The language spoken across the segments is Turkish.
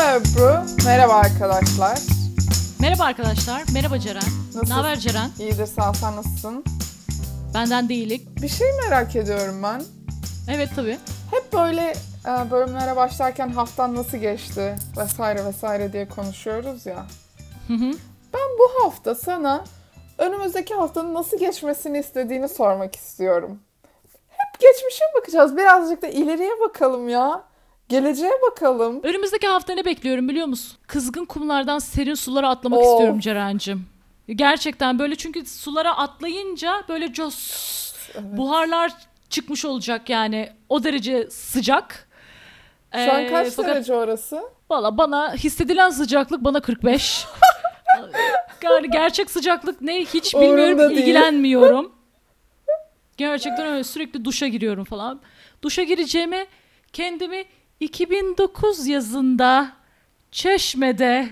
Ebru. Merhaba arkadaşlar. Merhaba arkadaşlar. Merhaba Ceren. Nasılsın? Ne haber Ceren? İyidir, sağ ol. Sen nasılsın? Benden değilik. Bir şey merak ediyorum ben. Evet tabii. Hep böyle bölümlere başlarken haftan nasıl geçti vesaire vesaire diye konuşuyoruz ya. Hı hı. Ben bu hafta sana önümüzdeki haftanın nasıl geçmesini istediğini sormak istiyorum. Hep geçmişe bakacağız. Birazcık da ileriye bakalım ya. Geleceğe bakalım. Önümüzdeki hafta ne bekliyorum biliyor musun? Kızgın kumlardan serin sulara atlamak Of. istiyorum Ceren'cim. Gerçekten böyle, çünkü sulara atlayınca böyle Evet. buharlar çıkmış olacak yani. O derece sıcak. Şu an kaç Fakat derece orası? valla bana hissedilen sıcaklık bana 45. Yani gerçek sıcaklık ne hiç Umurumda bilmiyorum, değil. ilgilenmiyorum. Gerçekten öyle, sürekli duşa giriyorum falan. Duşa gireceğime kendimi 2009 yazında Çeşme'de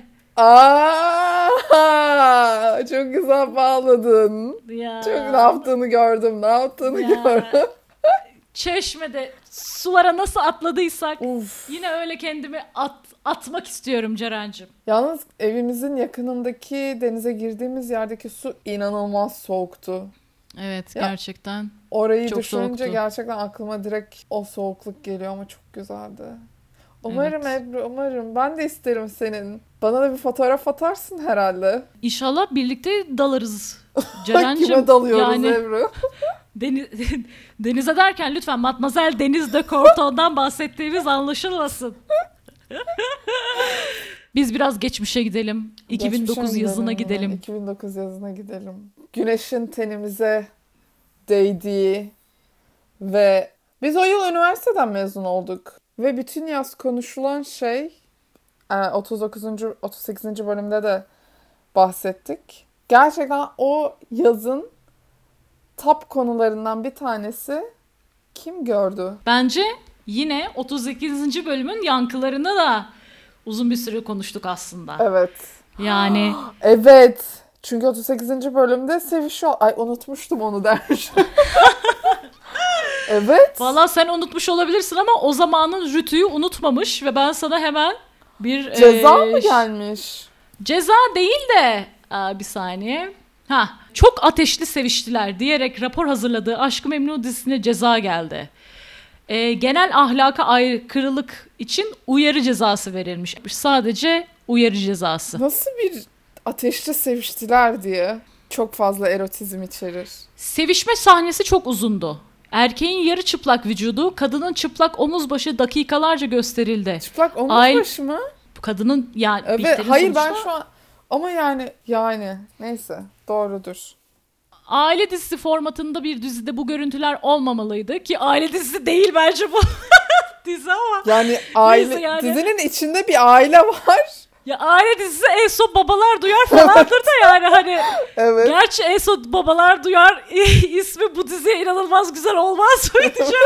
Çok güzel bağladın. ya, Çok ne yaptığını gördüm. Ne yaptığını Ya. gördüm. Çeşme'de sulara nasıl atladıysak Uf. yine öyle kendimi atmak istiyorum Ceren'cim. Yalnız evimizin yakınındaki denize girdiğimiz yerdeki su inanılmaz soğuktu. Evet, Ya. gerçekten. Orayı Çok düşününce soğuktu. gerçekten aklıma direkt o soğukluk geliyor ama çok güzeldi. Umarım Evet. Ebru, umarım. Ben de isterim senin. Bana da bir fotoğraf atarsın herhalde. İnşallah birlikte dalarız Ceren'cim. Kime dalıyoruz Yani Ebru? denize derken lütfen Matmazel Deniz de Corton'dan bahsettiğimiz anlaşılmasın. Biz biraz geçmişe gidelim. 2009 Geçmişe yazına mi? gidelim. 2009 yazına gidelim. Güneşin tenimize değdiği ve biz o yıl üniversiteden mezun olduk. Ve bütün yaz konuşulan şey 38. bölümde de bahsettik. Gerçekten o yazın top konularından bir tanesi kim gördü? Bence yine 38. bölümün yankılarını da uzun bir süre konuştuk aslında. Evet. Yani Evet. Çünkü 38. bölümde sevişiyor. Ay unutmuştum onu dermiş. Evet. valla sen unutmuş olabilirsin ama o zamanın Rütü'yü unutmamış ve ben sana hemen bir Ceza mı gelmiş? ceza değil de bir saniye. Çok ateşli seviştiler diyerek rapor hazırladığı Aşk-ı Memnu dizisine ceza geldi. Genel ahlaka aykırılık için uyarı cezası verilmiş. Sadece uyarı cezası. Nasıl bir ateşli seviştiler diye. Çok fazla erotizm içerir. Sevişme sahnesi çok uzundu. Erkeğin yarı çıplak vücudu, kadının çıplak omuz başı dakikalarca gösterildi. Çıplak omuz Ay- başı mı? Kadının yani Evet. Bihter'in Hayır ben sonuçta şu an... Ama yani neyse doğrudur. aile dizisi formatında bir dizide bu görüntüler olmamalıydı ki aile dizisi değil bence bu dizi ama. Yani aile yani. dizinin içinde bir aile var. Ya aile dizisi en son babalar duyar falandır da yani hani. Evet. Gerçi en son babalar duyar ismi bu diziye inanılmaz güzel olmaz mıydı canım?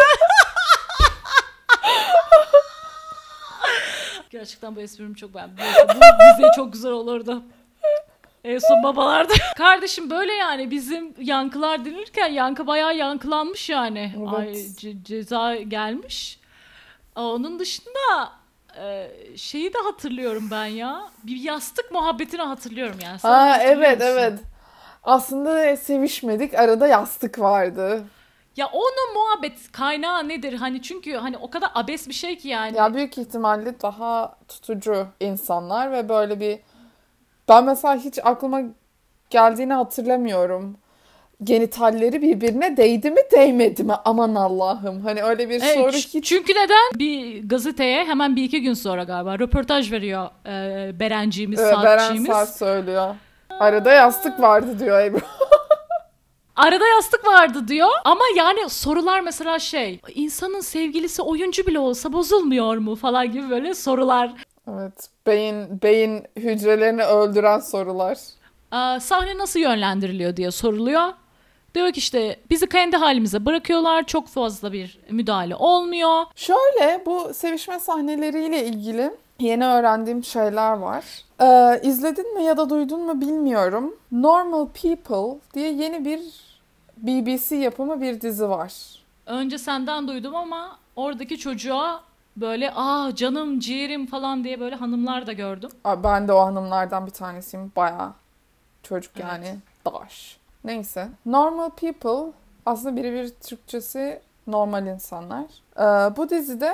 Gerçekten bu esprimi çok beğendim. Bu diziye çok güzel olurdu. En son babalar da. Kardeşim böyle yani bizim yankılar denirken yankı bayağı yankılanmış yani. Evet. Ay, ceza gelmiş. Onun dışında şeyi de hatırlıyorum ben ya. Bir yastık muhabbetini hatırlıyorum yani. Sen hatırlıyor Evet musun? evet. Aslında sevişmedik. Arada yastık vardı. Ya onun muhabbet kaynağı nedir? Hani çünkü hani o kadar abes bir şey ki yani. Ya büyük ihtimalle daha tutucu insanlar ve böyle bir... Ben mesela hiç aklıma geldiğini hatırlamıyorum. Genitalleri birbirine değdi mi değmedi mi? Aman Allah'ım. Hani öyle bir soru hiç... Çünkü neden? Bir gazeteye hemen bir iki gün sonra galiba röportaj veriyor Berenciğimiz, Beren saatçiğimiz. Saat söylüyor. Arada yastık vardı diyor Ebru. Arada yastık vardı diyor ama yani sorular mesela insanın sevgilisi oyuncu bile olsa bozulmuyor mu falan gibi böyle sorular. Evet. Beyin hücrelerini öldüren sorular. Sahne nasıl yönlendiriliyor diye soruluyor. Diyor ki işte bizi kendi halimize bırakıyorlar, çok fazla bir müdahale olmuyor. Şöyle bu sevişme sahneleriyle ilgili yeni öğrendiğim şeyler var. İzledin mi ya da duydun mu bilmiyorum. Normal People diye yeni bir BBC yapımı bir dizi var. Önce senden duydum ama oradaki çocuğa böyle canım ciğerim falan diye böyle hanımlar da gördüm. Abi ben de o hanımlardan bir tanesiyim. Bayağı çocuk Evet. yani. Daş. Neyse. Normal People aslında birebir Türkçesi normal insanlar. Bu dizide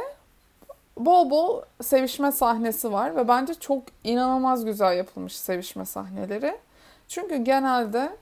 bol bol sevişme sahnesi var ve bence çok inanılmaz güzel yapılmış sevişme sahneleri. Çünkü genelde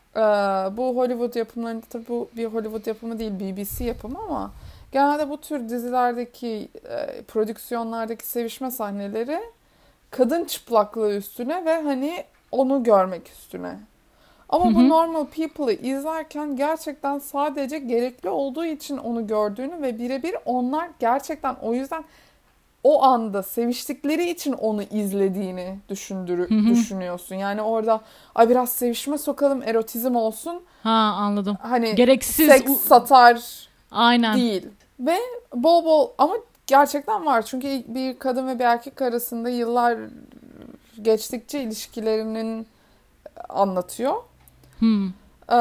bu Hollywood yapımlarında, tabii bu bir Hollywood yapımı değil, BBC yapımı ama genelde bu tür dizilerdeki, prodüksiyonlardaki sevişme sahneleri kadın çıplaklığı üstüne ve hani onu görmek üstüne. Hı Ama bu hı. Normal People'ı izlerken gerçekten sadece gerekli olduğu için onu gördüğünü ve birebir onlar gerçekten o yüzden o anda seviştikleri için onu izlediğini Hı hı. düşünüyorsun. Yani orada ay biraz sevişme sokalım, erotizm olsun. Ha, anladım. Hani Gereksiz seks satar aynen. değil. Ve bol bol ama gerçekten var. Çünkü bir kadın ve bir erkek arasında yıllar geçtikçe ilişkilerinin anlatıyor. Hmm. Ee,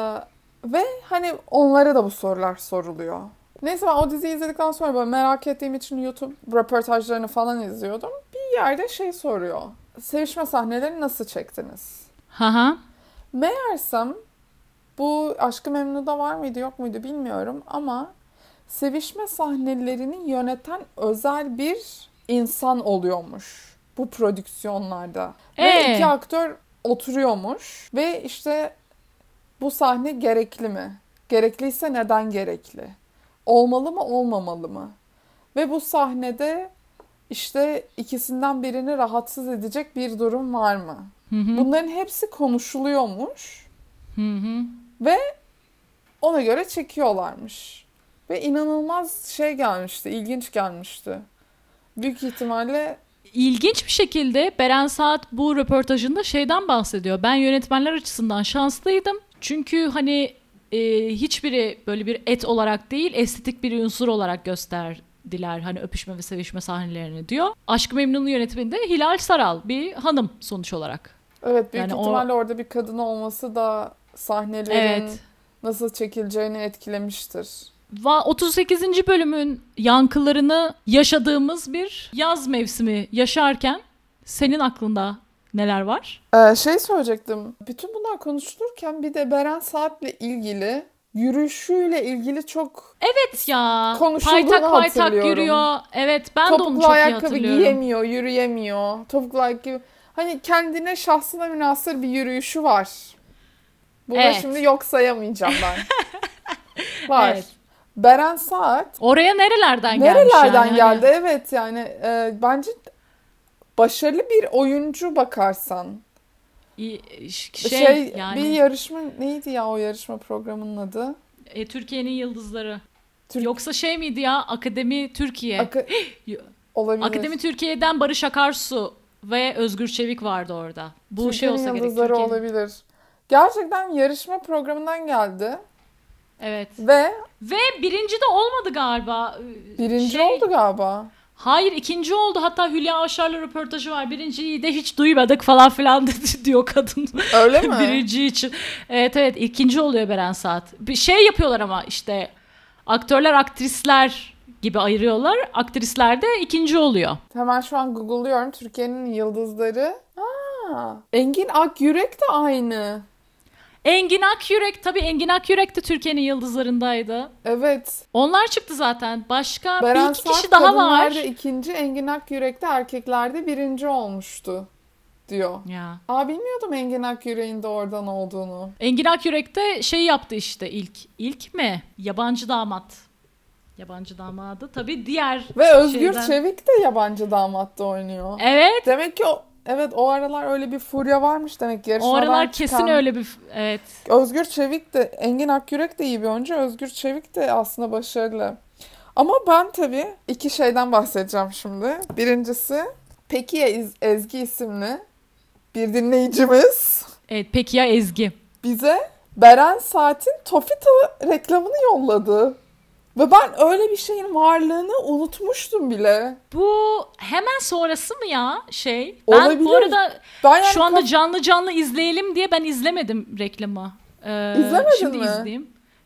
ve hani onlara da bu sorular soruluyor. Neyse ben o diziyi izledikten sonra böyle merak ettiğim için YouTube röportajlarını falan izliyordum. Bir yerde şey soruyor. Sevişme sahneleri nasıl çektiniz? Ha. Meğersem bu Aşk-ı Memnu'da var mıydı yok muydu bilmiyorum ama sevişme sahnelerini yöneten özel bir insan oluyormuş bu prodüksiyonlarda. Ve iki aktör oturuyormuş ve işte bu sahne gerekli mi? Gerekliyse neden gerekli? Olmalı mı, olmamalı mı? Ve bu sahnede işte ikisinden birini rahatsız edecek bir durum var mı? Hı hı. Bunların hepsi konuşuluyormuş Hı hı. ve ona göre çekiyorlarmış. Ve inanılmaz şey gelmişti, ilginç gelmişti. Büyük ihtimalle İlginç bir şekilde Beren Saat bu röportajında şeyden bahsediyor. Ben yönetmenler açısından şanslıydım. Çünkü hani hiçbiri böyle bir et olarak değil, estetik bir unsur olarak gösterdiler. Hani öpüşme ve sevişme sahnelerini diyor. Aşk-ı Memnun'un yönetmeni de Hilal Saral, bir hanım sonuç olarak. evet büyük Yani ihtimalle orada bir kadın olması da sahnelerin evet. nasıl çekileceğini etkilemiştir. 38. bölümün yankılarını yaşadığımız bir yaz mevsimi yaşarken senin aklında neler var? Şey söyleyecektim. Bütün bunlar konuşulurken bir de Beren Saat'le ilgili, yürüyüşüyle ilgili çok Evet ya. konuşulduğunu Paytak hatırlıyorum. yürüyor. Evet, ben de onu Topuklu çok iyi ayakkabı hatırlıyorum. giyemiyor, yürüyemiyor. Topuklu ayakkabı... Hani kendine şahsına münhasır bir yürüyüşü var. Bunu Evet. şimdi yok sayamayacağım ben. Var. Evet. Beren Saat Oraya nerelerden gelmiş nerelerden yani? geldi? Evet yani bence başarılı bir oyuncu bakarsan. Şey yani Bir yarışma neydi ya o yarışma programının adı? Türkiye'nin yıldızları. Türk- Yoksa şey miydi ya? Akademi Türkiye. Aka- olabilir. Akademi Türkiye'den Barış Akarsu ve Özgür Çevik vardı orada. Bu şey Türkiye'nin olsa gerek. yıldızları Türkiye'nin. olabilir. Gerçekten yarışma programından geldi Evet. ve Ve birinci de olmadı galiba. birinci oldu galiba. Hayır, ikinci oldu. Hatta Hülya Avşar'la röportajı var. Birinciyi de hiç duymadık falan filan dedi diyor kadın. Öyle mi? Birinci için. Evet, ikinci oluyor Beren Saat. Bir şey yapıyorlar ama işte aktörler aktrisler gibi ayırıyorlar. Aktrisler de ikinci oluyor. Hemen şu an Google'lıyorum Türkiye'nin yıldızları. Engin Akyürek de aynı. Engin Akyürek, tabii Engin Akyürek de Türkiye'nin yıldızlarındaydı. Evet. Onlar çıktı zaten. Başka Beren bir iki Saat kişi daha var. kadınlarda ikinci, Engin Akyürek de erkeklerde birinci olmuştu diyor. Ya. Bilmiyordum Engin Akyürek'in de oradan olduğunu. Engin Akyürek de şey yaptı işte ilk. İlk mi? Yabancı damat. Yabancı damadı. Tabii diğer Ve Özgür şeyden... Çevik de yabancı damatta oynuyor. Evet. Demek ki o aralar öyle bir furya varmış demek ki. O Yarışmadan aralar kesin çıkan öyle bir... Evet. Özgür Çevik de, Engin Akyürek de iyi bir oyuncu. Özgür Çevik de aslında başarılı. Ama ben tabii iki şeyden bahsedeceğim şimdi. Birincisi Pekiye Ezgi isimli bir dinleyicimiz Evet, peki ya Ezgi? bize Beren Saat'in Tofita reklamını yolladı. Ve ben öyle bir şeyin varlığını unutmuştum bile. Bu hemen sonrası mı ya şey? Ben Olabilir. bu arada Ben yani şu anda canlı izleyelim diye ben izlemedim reklamı. İzlemedin Şimdi mi? izleyeyim.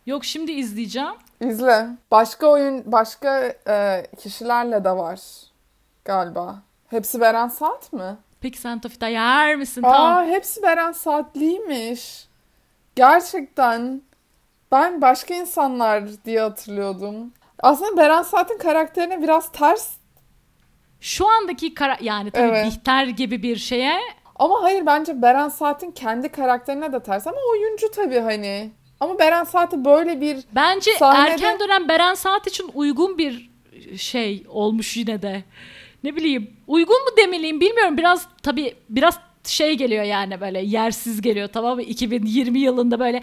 Yok, şimdi izleyeceğim. İzle. Başka kişilerle de var galiba. Hepsi Beren Saat mi? Peki sen Tofita yer misin? Tamam. Hepsi Beren Saatliymiş. Gerçekten ben başka insanlar diye hatırlıyordum. Aslında Beren Saat'in karakterine biraz ters. Şu andaki yani tabii Evet. Bihter gibi bir şeye. Ama hayır, bence Beren Saat'in kendi karakterine de ters. Ama oyuncu tabii hani. Ama Beren Saat'i böyle bir Bence sahnede... erken dönem Beren Saat için uygun bir şey olmuş yine de. Ne bileyim, uygun mu demeliyim bilmiyorum. Biraz şey geliyor yani, böyle yersiz geliyor, tamam mı? 2020 yılında böyle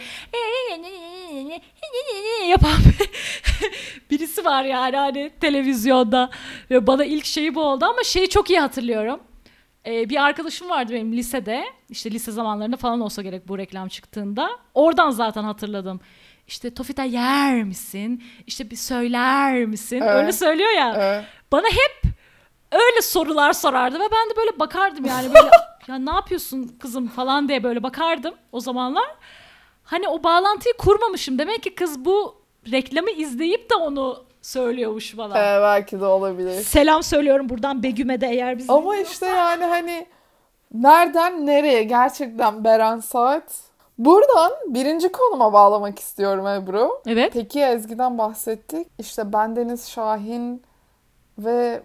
yapan birisi var yani hani televizyonda. Ve bana ilk şeyi bu oldu ama şeyi çok iyi hatırlıyorum. Bir arkadaşım vardı benim lisede. İşte lise zamanlarında falan olsa gerek bu reklam çıktığında. Oradan zaten hatırladım. İşte Tofita yer misin? İşte bir söyler misin? Evet. Öyle söylüyor ya. Evet. Bana hep öyle sorular sorardı ve ben de böyle bakardım yani böyle ya ne yapıyorsun kızım falan diye böyle bakardım o zamanlar. Hani o bağlantıyı kurmamışım. Demek ki kız bu reklamı izleyip de onu söylüyormuş bana. Belki de olabilir. Selam söylüyorum buradan Begüm'e de, eğer bizi Ama işte yani hani nereden nereye gerçekten Beren Saat. Buradan birinci konuma bağlamak istiyorum Ebru. Evet. Peki Ezgi'den bahsettik. İşte bendeniz Şahin ve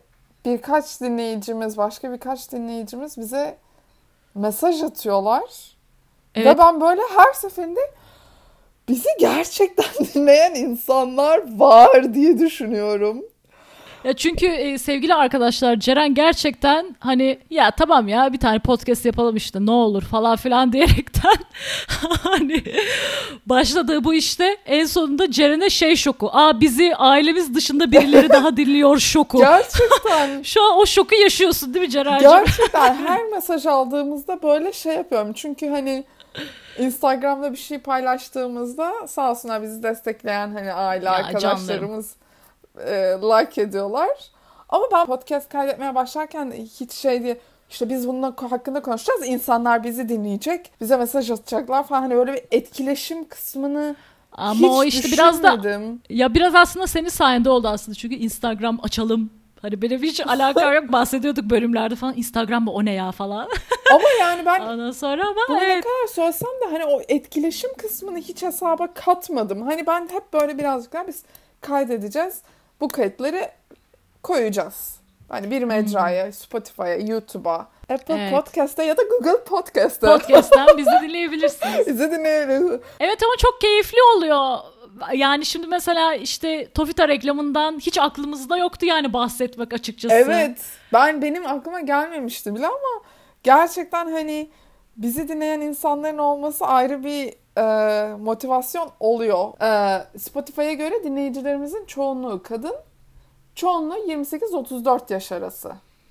başka birkaç dinleyicimiz bize mesaj atıyorlar. Evet. Ve ben böyle her seferinde bizi gerçekten dinleyen insanlar var diye düşünüyorum. Ya çünkü sevgili arkadaşlar, Ceren gerçekten hani ya tamam ya bir tane podcast yapalım işte ne olur falan filan diyerekten hani başladığı bu işte en sonunda Ceren'e şey şoku. Bizi ailemiz dışında birileri daha dinliyor şoku. Gerçekten. Şu an o şoku yaşıyorsun değil mi Ceren'cim? Gerçekten her mesaj aldığımızda böyle şey yapıyorum. Çünkü hani Instagram'da bir şey paylaştığımızda sağ olsunlar bizi destekleyen hani aile arkadaşlarımız like ediyorlar. Ama ben podcast kaydetmeye başlarken hiç şey diye işte biz bunun hakkında konuşacağız. İnsanlar bizi dinleyecek. Bize mesaj atacaklar falan. Hani böyle bir etkileşim kısmını Ama hiç o işte biraz da düşünmedim. ya biraz aslında senin sayende oldu aslında. Çünkü Instagram açalım. Hani benim hiç alakam yok, bahsediyorduk bölümlerde falan. Instagram mı o ne ya falan. Ama yani ben Ondan sonra ama bunu ne evet. kadar söylesem de hani o etkileşim kısmını hiç hesaba katmadım. Hani ben hep böyle birazcık daha biz kaydedeceğiz. Bu kayıtları koyacağız. Hani bir mecraya, Spotify'a, YouTube'a, Apple Evet. Podcast'a ya da Google Podcast'a. Podcast'ten bizi dinleyebilirsiniz. Bizi dinleyebilirsiniz. Evet ama çok keyifli oluyor. Yani şimdi mesela işte Tofita reklamından hiç aklımızda yoktu yani bahsetmek açıkçası. Evet. Benim aklıma gelmemişti bile ama gerçekten hani bizi dinleyen insanların olması ayrı bir motivasyon oluyor. Spotify'a göre dinleyicilerimizin çoğunluğu kadın, çoğunluğu 28-34 yaş arası.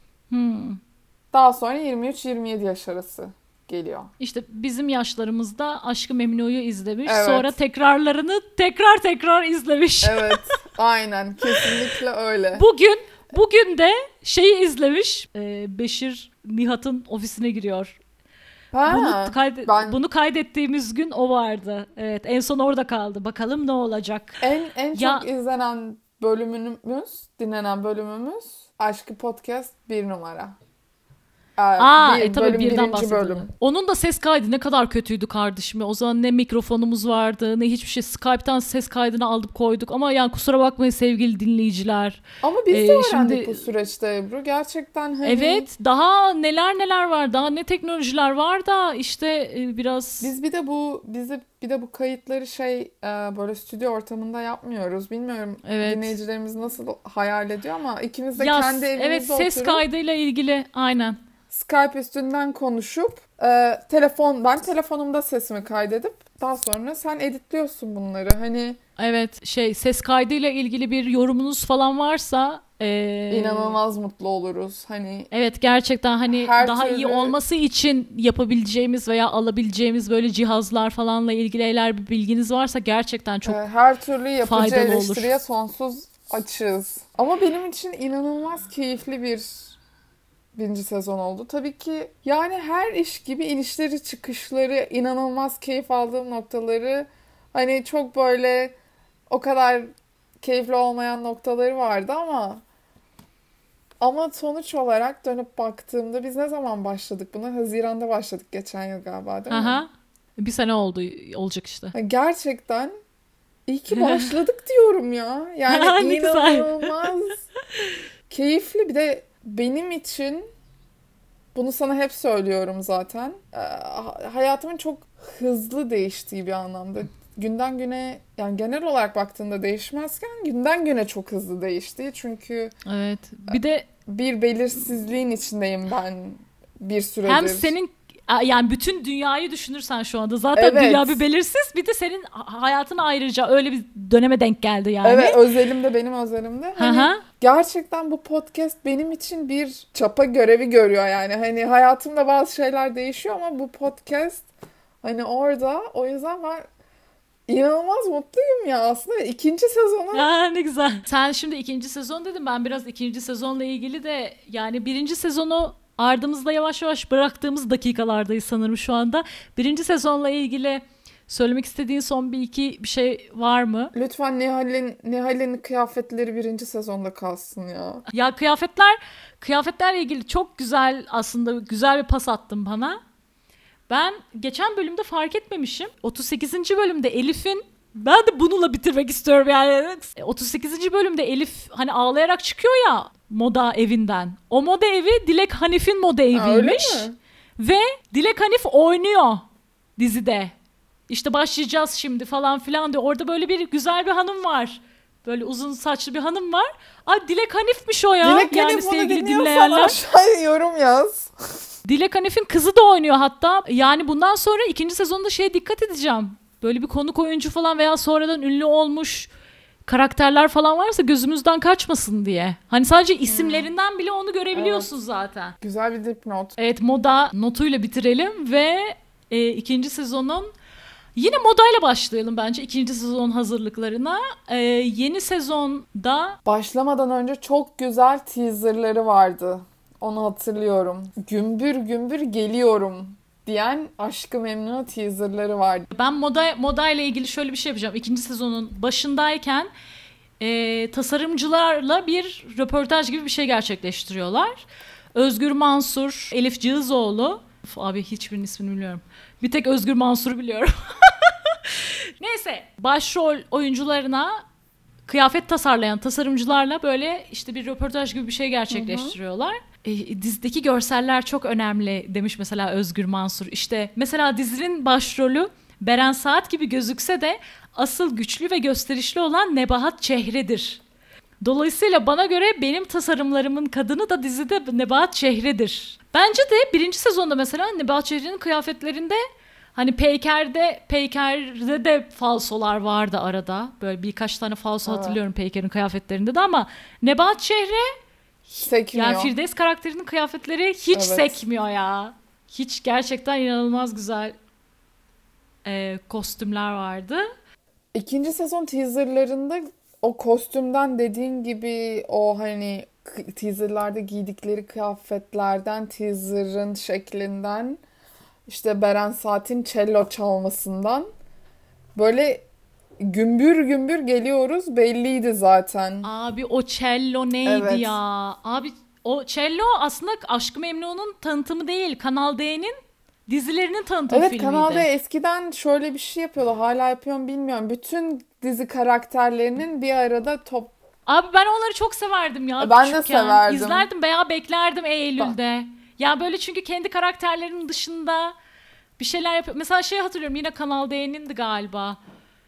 Daha sonra 23-27 yaş arası geliyor. İşte bizim yaşlarımızda Aşk-ı Memnu'yu izlemiş. Evet. Sonra tekrarlarını tekrar izlemiş. Evet, aynen. Kesinlikle öyle. Bugün de şeyi izlemiş. Beşir Nihat'ın ofisine giriyor. Bunu kaydettiğimiz gün o vardı. Evet, en son orada kaldı. Bakalım ne olacak. En çok izlenen dinlenen bölümümüz Aşkı Podcast 1 numara. Tabii birden birinci bahsedelim. bölüm. Onun da ses kaydı ne kadar kötüydü kardeşim. O zaman ne mikrofonumuz vardı ne hiçbir şey. Skype'tan ses kaydını alıp koyduk. Ama yani kusura bakmayın sevgili dinleyiciler. Ama biz de öğrendik bu süreçte Ebru. Gerçekten hani... Evet, daha neler var. Daha ne teknolojiler var da işte biraz... Biz bir de bu kayıtları böyle stüdyo ortamında yapmıyoruz. Bilmiyorum dinleyicilerimiz nasıl hayal ediyor ama ikimiz de kendi evimizde oturup... Evet, ses kaydıyla ilgili aynen. Skype üstünden konuşup ben telefonumda sesimi kaydedip daha sonra sen editliyorsun bunları. Hani evet, ses kaydıyla ilgili bir yorumunuz falan varsa inanılmaz mutlu oluruz. Hani evet, gerçekten hani daha türlü... iyi olması için yapabileceğimiz veya alabileceğimiz böyle cihazlar falanla ilgili eğer bir bilginiz varsa gerçekten çok her türlü yapıcı eleştiriye olur. sonsuz açığız. Ama benim için inanılmaz keyifli birinci sezon oldu. Tabii ki yani her iş gibi inişleri çıkışları, inanılmaz keyif aldığım noktaları Hani çok böyle o kadar keyifli olmayan noktaları vardı ama sonuç olarak dönüp baktığımda biz ne zaman başladık buna? Haziran'da başladık geçen yıl galiba, değil mi? Aha. Bir sene olacak işte. Gerçekten iyi ki başladık diyorum ya. Yani Ne güzel. inanılmaz keyifli. Bir de benim için bunu sana hep söylüyorum zaten. Hayatımın çok hızlı değiştiği bir anlamda. Günden güne, yani genel olarak baktığında değişmezken günden güne çok hızlı değişti. Çünkü Evet. Bir de bir belirsizliğin içindeyim ben bir süredir. hem senin yani bütün dünyayı düşünürsen şu anda zaten Evet. dünya bir belirsiz, bir de senin hayatın ayrıca öyle bir döneme denk geldi yani. Evet, özelimde, benim özelimde. Hani Aha. gerçekten bu podcast benim için bir çapa görevi görüyor yani. Hani hayatımda bazı şeyler değişiyor ama bu podcast hani orada. O yüzden ben inanılmaz mutluyum ya aslında. İkinci sezonu Ne güzel. Sen şimdi ikinci sezon dedin. Ben biraz ikinci sezonla ilgili de yani birinci sezonu ardımızda yavaş yavaş bıraktığımız dakikalardayız sanırım şu anda. Birinci sezonla ilgili söylemek istediğin son bir şey var mı? lütfen Nihal'in kıyafetleri birinci sezonda kalsın ya. Ya kıyafetlerle ilgili çok güzel, aslında güzel bir pas attın bana. Ben geçen bölümde fark etmemişim. 38. bölümde Elif'in, ben de bununla bitirmek istiyorum yani. 38. bölümde Elif hani ağlayarak çıkıyor ya moda evinden. O moda evi Dilek Hanif'in moda Ha, öyle eviymiş. mi? Ve Dilek Hanif oynuyor dizide. İşte başlayacağız şimdi falan filan diyor. Orada böyle bir güzel bir hanım var. Böyle uzun saçlı bir hanım var. Ay Dilek Hanif'miş o ya. Dilek yani Hanif bunu sevgili dinliyorsan dinleyenler. aşağıya yorum yaz. Dilek Hanif'in kızı da oynuyor hatta. Yani bundan sonra ikinci sezonda dikkat edeceğim. Böyle bir konuk oyuncu falan veya sonradan ünlü olmuş karakterler falan varsa gözümüzden kaçmasın diye. Hani sadece isimlerinden bile onu görebiliyorsun zaten. Güzel bir dipnot. Evet, moda notuyla bitirelim ve ikinci sezonun yine modayla başlayalım bence ikinci sezon hazırlıklarına. Yeni sezonda Başlamadan önce çok güzel teaserları vardı. Onu hatırlıyorum. Gümbür gümbür geliyorum diyen Aşk-ı Memnu teaserları vardı. ben modayla ilgili şöyle bir şey yapacağım. İkinci sezonun başındayken tasarımcılarla bir röportaj gibi bir şey gerçekleştiriyorlar. Özgür Mansur, Elif Cığızoğlu. Abi hiçbirinin ismini bilmiyorum. Bir tek Özgür Mansur'u biliyorum. Neyse, başrol oyuncularına kıyafet tasarlayan tasarımcılarla böyle işte bir röportaj gibi bir şey gerçekleştiriyorlar. Dizideki görseller çok önemli demiş mesela Özgür Mansur. İşte mesela dizinin başrolü Beren Saat gibi gözükse de asıl güçlü ve gösterişli olan Nebahat Çehre'dir. Dolayısıyla bana göre benim tasarımlarımın kadını da dizide Nebahat Çehre'dir. Bence de birinci sezonda mesela Nebahat Çehre'nin kıyafetlerinde hani Peyker'de de falsolar vardı arada. Böyle birkaç tane falso hatırlıyorum Peyker'in kıyafetlerinde de ama Nebahat Çehre Sekmiyor. yani Firdevs karakterinin kıyafetleri hiç sekmiyor ya. Hiç, gerçekten inanılmaz güzel kostümler vardı. İkinci sezon teaserlarında o kostümden dediğin gibi o hani teaserlarda giydikleri kıyafetlerden, teaserın şeklinden, işte Beren Saat'in cello çalmasından böyle gümbür gümbür geliyoruz belliydi zaten. Abi o cello neydi Evet. ya? Abi o cello aslında Aşk-ı Memnu'nun tanıtımı değil, Kanal D'nin dizilerinin tanıtım Evet, filmiydi. Kanal D eskiden şöyle bir şey yapıyordu. Hala yapıyor mu bilmiyorum. Bütün dizi karakterlerinin bir arada Abi ben onları çok severdim ya Ben de küçükken. severdim. İzlerdim veya beklerdim Eylül'de. Ya böyle çünkü kendi karakterlerinin dışında bir şeyler yapıyor. Mesela hatırlıyorum, yine Kanal D'nindi galiba.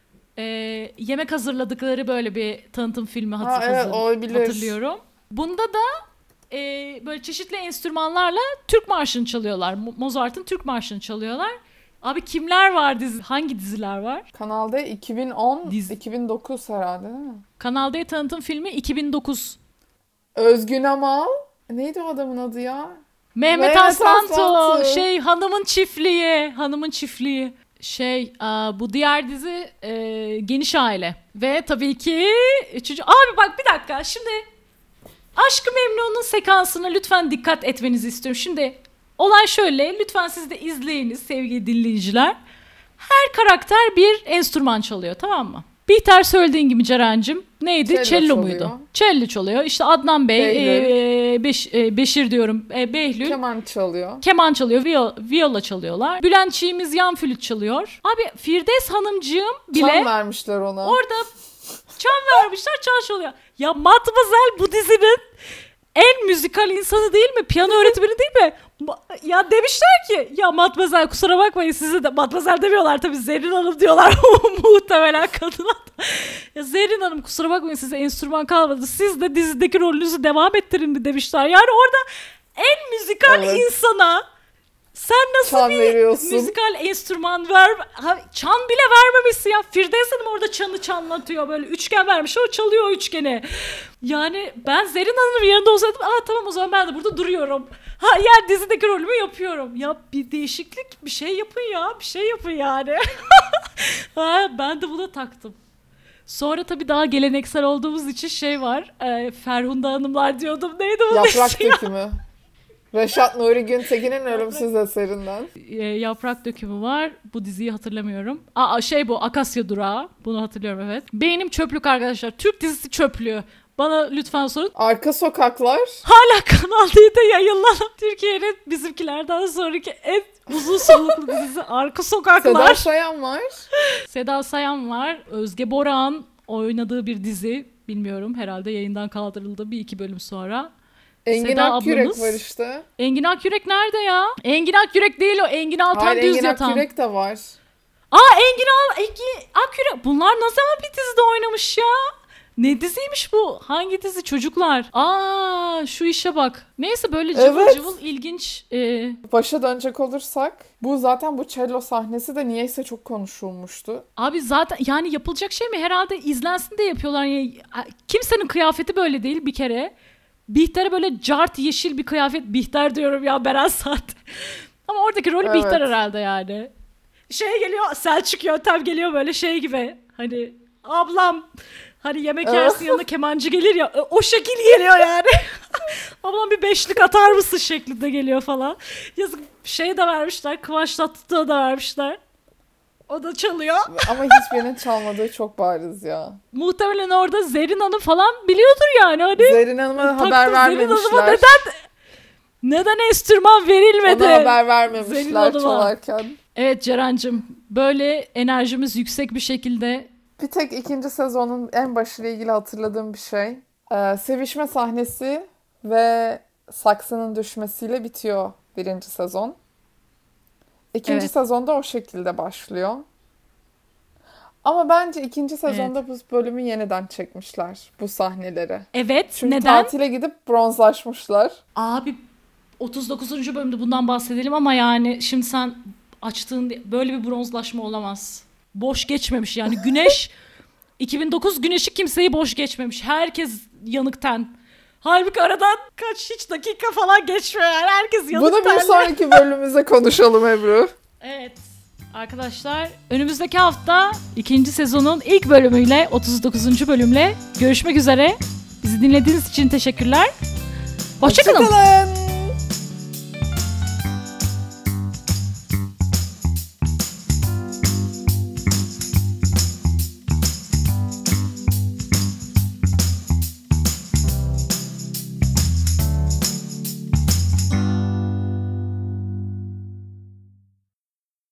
Yemek hazırladıkları böyle bir tanıtım filmi evet, olabilir. hatırlıyorum. Bunda da böyle çeşitli enstrümanlarla Türk marşını çalıyorlar. Mozart'ın Türk marşını çalıyorlar. Abi kimler var hangi diziler var? Kanal D 2010, 2009 herhalde değil mi? Kanal D tanıtım filmi 2009. Özgün Amal. Neydi o adamın adı ya? Mehmet Aslantu. Hanımın çiftliği. Bu diğer dizi Geniş Aile. Ve tabii ki üçüncü... Abi bak bir dakika. Şimdi Aşk-ı Memnu'nun sekansına lütfen dikkat etmenizi istiyorum. Şimdi olay şöyle. Lütfen siz de izleyiniz sevgili dinleyiciler. Her karakter bir enstrüman çalıyor, tamam mı? Bihter söylediğin gibi Ceren'cim neydi? Cello muydu? Cello çalıyor. İşte Adnan Bey, Beşir diyorum, Behlül. Keman çalıyor, viola çalıyorlar. Bülentçiğimiz yan flüt çalıyor. Abi Firdevs Hanımcığım bile... Çan vermişler ona. Orada çan vermişler, çan çalıyor. Ya Matmazel bu dizinin en müzikal insanı değil mi? Piyano öğretmeni değil mi? Ya demişler ki ya Matmazel kusura bakmayın size de Matmazel demiyorlar tabii, Zerrin Hanım diyorlar muhtemelen kadına. Ya Zerrin Hanım kusura bakmayın size enstrüman kalmadı. Siz de dizideki rolünüzü devam ettirin mi demişler. Yani orada en müzikal insana sen nasıl çan bir veriyorsun. müzikal enstrüman çan bile vermemişsin ya. Firdevs Hanım orada çanı çanlatıyor, böyle üçgen vermiş, o çalıyor o üçgeni. Yani ben Zerrin Hanım'ın yanında olsaydım tamam o zaman ben de burada duruyorum. Yani dizideki rolümü yapıyorum. Ya bir değişiklik, bir şey yapın ya, bir şey yapın yani. Ben de buna taktım. Sonra tabii daha geleneksel olduğumuz için şey var. Ferhunda Hanımlar diyordum. Neydi bu? Yaprak Dökümü. Reşat Nuri Güntekin'in ölümsüz eserinden. Yaprak Dökümü var. Bu diziyi hatırlamıyorum. Bu Akasya Durağı. Bunu hatırlıyorum, evet. Beynim çöplük arkadaşlar. Türk dizisi çöplüğü. Bana lütfen sorun. Arka Sokaklar. Hala Kanal D'de yayınlanan Türkiye'nin bizimkilerden sonraki en uzun soluklu dizisi Arka Sokaklar. Seda Sayan var. Seda Sayan var. Özge Borak'ın oynadığı bir dizi. Bilmiyorum, herhalde yayından kaldırıldı bir iki bölüm sonra. Engin Seda Akyürek ablamız var işte. Engin Akyürek nerede ya? Engin Akyürek değil o. Engin Altan Düz Engin Yatan. Akyürek de var. Engin Akyürek. Bunlar ne zaman bir dizide oynamış ya? Ne diziymiş bu? Hangi dizi çocuklar? Şu işe bak. Neyse böyle cıvıl cıvıl ilginç. Başa dönecek olursak bu zaten bu cello sahnesi de niyeyse çok konuşulmuştu. Abi zaten yani yapılacak şey mi? Herhalde izlensin de yapıyorlar. Yani, kimsenin kıyafeti böyle değil bir kere. Bihter'e böyle cart yeşil bir kıyafet. Bihter diyorum ya, Beren Saat. Ama oradaki rolü Bihter herhalde yani. Geliyor, Selçuk Yöntem geliyor böyle şey gibi. Hani ablam... Hani yemek yersin yanına kemancı gelir ya, o şekil geliyor yani. Ablam bir beşlik atar mısın şeklinde geliyor falan. Yazık de vermişler, Kıvanç Tatlıtuğ'a da vermişler. O da çalıyor. Ama hiçbirinin çalmadığı çok bariz ya. Muhtemelen orada Zerrin Hanım falan biliyordur yani. Hani, Zerrin Hanım'a haber vermemişler. Neden enstrüman verilmedi? Ona haber vermemişler çalarken. Evet Ceren'cim, böyle enerjimiz yüksek bir şekilde... Bir tek ikinci sezonun en başıyla ilgili hatırladığım bir şey. Sevişme sahnesi ve saksının düşmesiyle bitiyor birinci sezon. İkinci sezonda o şekilde başlıyor. Ama bence ikinci sezonda bu bölümü yeniden çekmişler, bu sahneleri. Evet, çünkü neden? tatile gidip bronzlaşmışlar. Abi 39. bölümde bundan bahsedelim ama yani şimdi sen açtığın böyle bir bronzlaşma olamaz. Boş geçmemiş yani. Güneş 2009 güneşi kimseyi boş geçmemiş. Herkes yanık ten. Halbuki aradan hiç dakika falan geçmiyor yani. Herkes yanık Bunu tenli. bir sonraki bölümümüzde konuşalım Ebru. Evet. Arkadaşlar önümüzdeki hafta ikinci sezonun ilk bölümüyle 39. bölümle görüşmek üzere. Bizi dinlediğiniz için teşekkürler. Hoşça kalın.